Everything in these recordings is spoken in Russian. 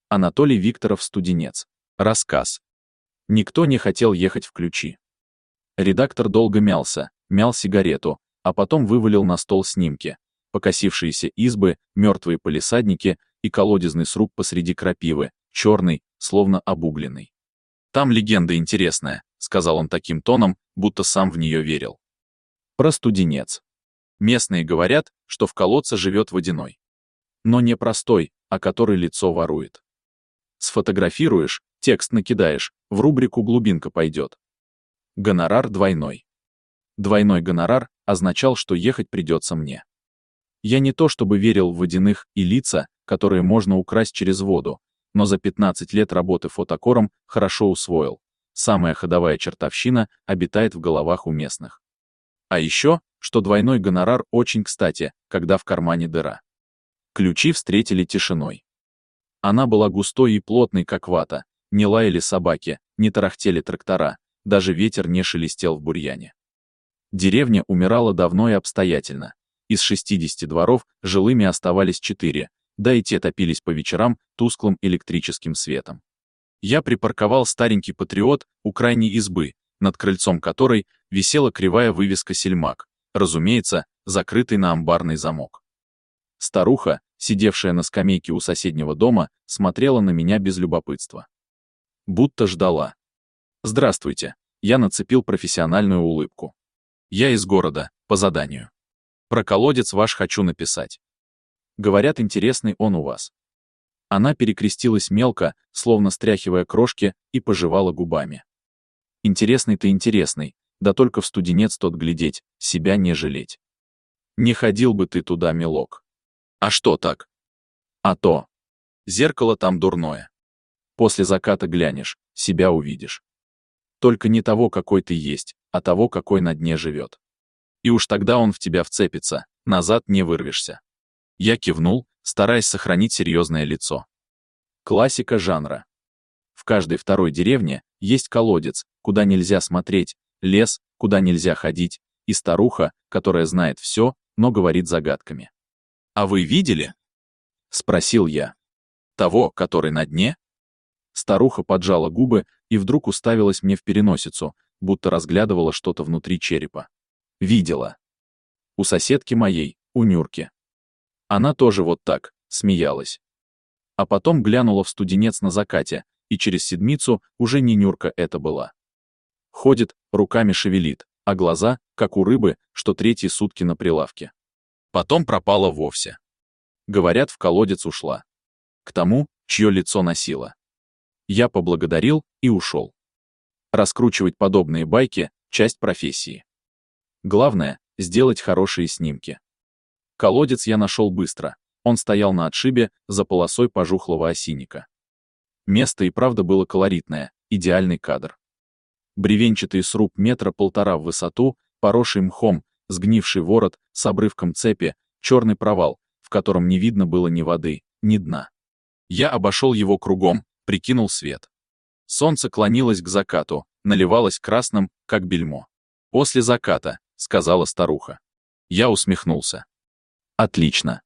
Анатолий Викторов Студенец. Рассказ. Никто не хотел ехать в Ключи. Редактор долго мял сигарету, а потом вывалил на стол снимки. Покосившиеся избы, мертвые палисадники и колодезный сруб посреди крапивы, черный, словно обугленный. «Там легенда интересная», — сказал он таким тоном, будто сам в нее верил. Про Студенец. Местные говорят, что в колодце живет водяной. Но не простой, а который лицо ворует. Сфотографируешь, текст накидаешь, в рубрику «Глубинка» пойдет. Гонорар двойной. Двойной гонорар означал, что ехать придется мне. Я не то чтобы верил в водяных и лица, которые можно украсть через воду, но за 15 лет работы фотокором хорошо усвоил. Самая ходовая чертовщина обитает в головах у местных. А еще, что двойной гонорар очень кстати, когда в кармане дыра. Ключи встретили тишиной. Она была густой и плотной, как вата, не лаяли собаки, не тарахтели трактора, даже ветер не шелестел в бурьяне. Деревня умирала давно и обстоятельно. Из 60 дворов жилыми оставались 4, да и те топились по вечерам тусклым электрическим светом. Я припарковал старенький патриот у крайней избы, над крыльцом которой висела кривая вывеска «Сельмак», разумеется, закрытый на амбарный замок. Старуха, сидевшая на скамейке у соседнего дома, смотрела на меня без любопытства. Будто ждала. «Здравствуйте», я нацепил профессиональную улыбку. «Я из города, по заданию. Про колодец ваш хочу написать. Говорят, интересный он у вас». Она перекрестилась мелко, словно стряхивая крошки, и пожевала губами. «Интересный-то интересный, да только в Студенец тот глядеть, себя не жалеть. Не ходил бы ты туда, милок». «А что так?» «А то. Зеркало там дурное. После заката глянешь, себя увидишь. Только не того, какой ты есть, а того, какой на дне живет. И уж тогда он в тебя вцепится, назад не вырвешься». Я кивнул, стараясь сохранить серьезное лицо. Классика жанра. В каждой второй деревне есть колодец, куда нельзя смотреть, лес, куда нельзя ходить, и старуха, которая знает все, но говорит загадками. «А вы видели?» — спросил я. «Того, который на дне?» Старуха поджала губы и вдруг уставилась мне в переносицу, будто разглядывала что-то внутри черепа. «Видела. У соседки моей, у Нюрки». Она тоже вот так, смеялась. А потом глянула в Студенец на закате, и через седмицу уже не Нюрка это была. Ходит, руками шевелит, а глаза, как у рыбы, что третьи сутки на прилавке. Потом пропала вовсе. Говорят, в колодец ушла. К тому, чье лицо носила. Я поблагодарил и ушел. Раскручивать подобные байки — часть профессии. Главное — сделать хорошие снимки. Колодец я нашел быстро. Он стоял на отшибе, за полосой пожухлого осинника. Место и правда было колоритное, идеальный кадр. Бревенчатый сруб 1,5 метра в высоту, поросший мхом, сгнивший ворот, с обрывком цепи, черный провал, в котором не видно было ни воды, ни дна. Я обошел его кругом, прикинул свет. Солнце клонилось к закату, наливалось красным, как бельмо. «После заката», — сказала старуха. Я усмехнулся. «Отлично.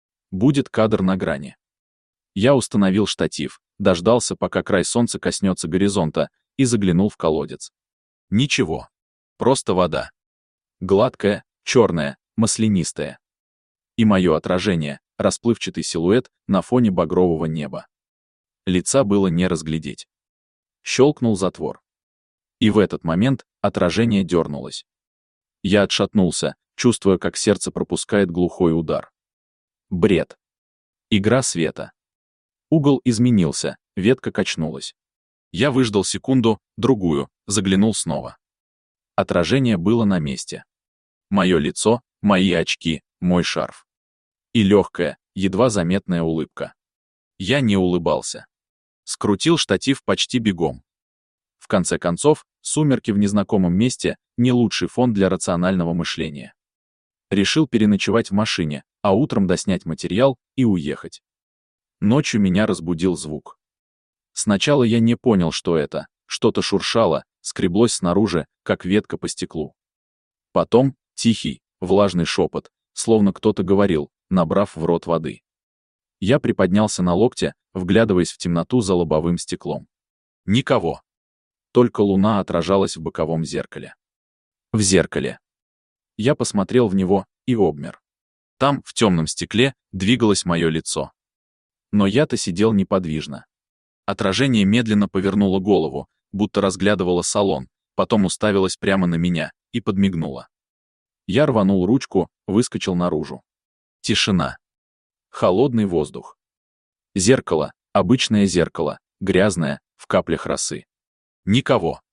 Будет кадр на грани». Я установил штатив, дождался, пока край солнца коснется горизонта, и заглянул в колодец. Ничего. Просто вода. Гладкая, черная, маслянистая. И мое отражение, расплывчатый силуэт на фоне багрового неба. Лица было не разглядеть. Щелкнул затвор. И в этот момент отражение дернулось. Я отшатнулся, чувствуя, как сердце пропускает глухой удар. Бред. Игра света. Угол изменился, ветка качнулась. Я выждал секунду, другую, заглянул снова. Отражение было на месте. Мое лицо, мои очки, мой шарф. И легкая, едва заметная улыбка. Я не улыбался. Скрутил штатив почти бегом. В конце концов, сумерки в незнакомом месте — не лучший фон для рационального мышления. Решил переночевать в машине, а утром доснять материал и уехать. Ночью меня разбудил звук. Сначала я не понял, что это, что-то шуршало, скреблось снаружи, как ветка по стеклу. Потом тихий, влажный шепот, словно кто-то говорил, набрав в рот воды. Я приподнялся на локте, вглядываясь в темноту за лобовым стеклом. Никого. Только луна отражалась в боковом зеркале. В зеркале. Я посмотрел в него и обмер. Там, в темном стекле, двигалось мое лицо. Но я-то сидел неподвижно. Отражение медленно повернуло голову, будто разглядывало салон, потом уставилось прямо на меня и подмигнуло. Я рванул ручку, выскочил наружу. Тишина. Холодный воздух. Зеркало, обычное зеркало, грязное, в каплях росы. Никого.